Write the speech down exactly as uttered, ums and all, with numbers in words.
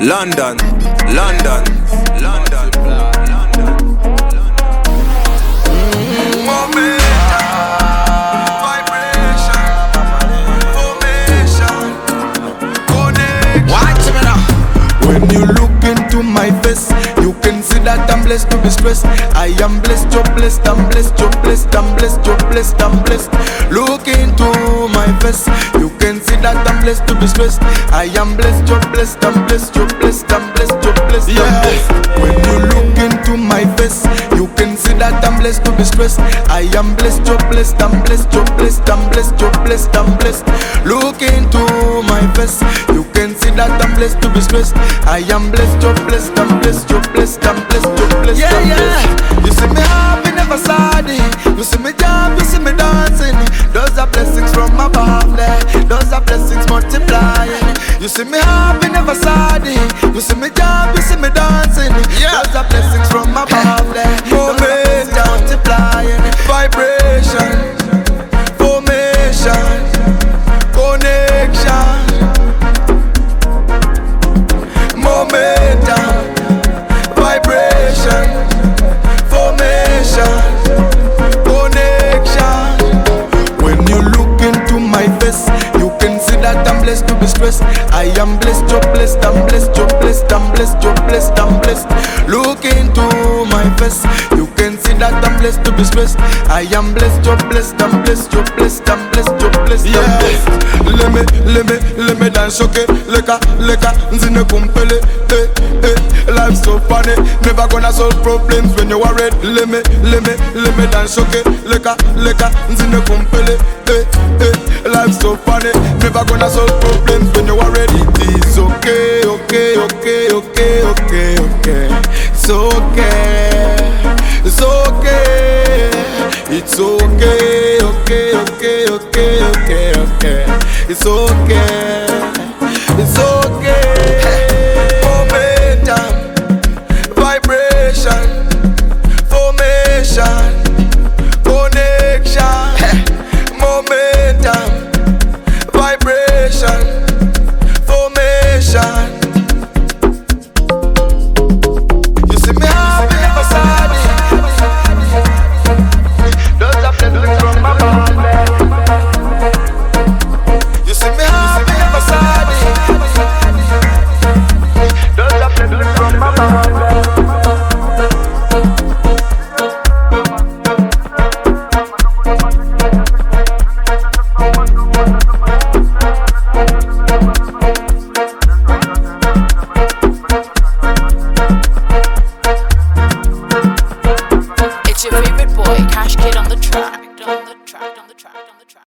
London, London, London, London. Mm, momentum, vibration, formation, connection. Watch me now. When you look into my face, you can see that I'm blessed to be stressed. I am blessed, you're blessed, I'm blessed, you're blessed, I'm blessed, you're blessed, I'm blessed. Look into my face, you can see that I'm blessed to be stressed. I am blessed, you're blessed, I'm blessed, you're blessed, I'm blessed, you're blessed, I'm blessed. When you look into my face, you can see that I'm blessed to be stressed. I am blessed, you're blessed, I'm blessed, you're blessed, I'm blessed, you're blessed, I'm blessed. Look into my face, you can see that I'm blessed to be stressed. I am blessed, you're blessed, I'm blessed, you're blessed, I'm blessed, you're blessed, Yeah, I'm yeah. blessed. You see me happy, never sad. You see me jump, you see me dancing. Those are blessings from above there. Those are blessings multiplying. You see me happy, never sad. You see me jump, you see me dancing. Yeah. Those are blessings from above there. Those are blessings multiplying. Vibration, formation, connection, momentum, vibration, formation, connection. When you look into my face, you can see that I'm blessed to be stressed. I am blessed, you're blessed, I'm blessed, you're blessed, I'm blessed, you're blessed, I'm blessed. Look into my face, you can see that I'm blessed to be stressed. I am blessed, you're blessed, I'm blessed, you're blessed, I'm blessed, you're blessed, I'm blessed. Let me, let me, let me dance, okay? Leka, leka, nzine kumpele, eh, eh. Life's so funny, never gonna solve problems when you are red. Let me, let me, let me dance, okay? Leka, leka, nzine kumpele, eh, eh. Life's so funny, never gonna solve problems when you are ready. It is okay, okay, okay, okay, okay, okay. It's okay, it's okay, it's okay, okay, okay, okay, okay, okay. It's okay, it's okay. Momentum, vibration, formation, connection. Momentum, vibration, formation. You see me happy, never sad. Those are blessings from above. You see me happy, never sad. Those are blessings from above. It's your favorite boy, Cash Kid on the track. On the track, on the track, on the track.